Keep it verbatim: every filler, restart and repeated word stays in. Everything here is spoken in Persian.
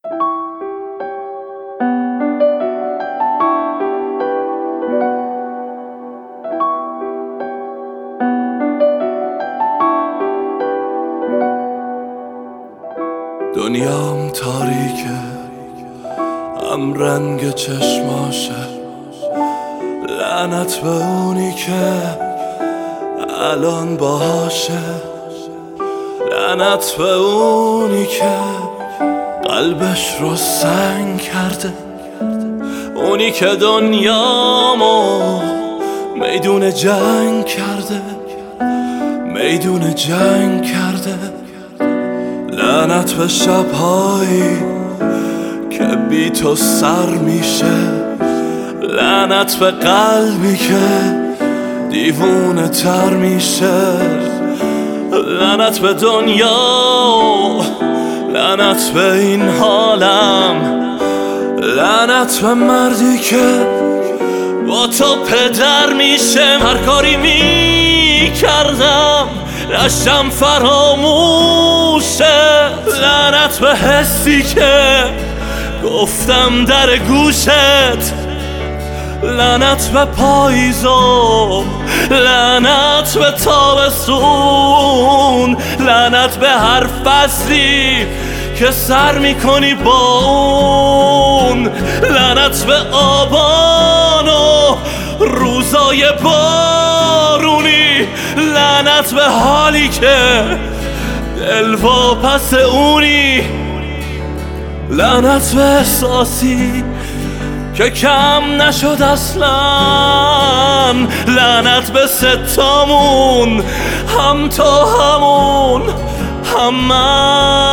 دنیام تاریکه، هم رنگ چشماشه. لعنت به اونی که الان باهاشه. لعنت به اونی که قلبش رو سنگ کرده. اونی که دنیامو میدون جنگ کرده. میدون جنگ کرده. لعنت به شبهایی که بی تو سر میشه. لعنت به قلبی که دیوونه تر میشه. لعنت به دنیا، لعنت به این حالم. لعنت به مردی که با تو پدر میشه. هر کاری میکردم رشتم فراموشه. لعنت به حسی که گفتم در گوشت. لعنت به پاییزو، لعنت به تابستون. لعنت به هر فصلی که سر میکنی با اون. لعنت به آبان و روزای بارونی. لعنت به حالی که دل واپس اونی. لعنت به احساسی که کم نشد اصلا. لعنت به ستامون، هم تو همون هم من.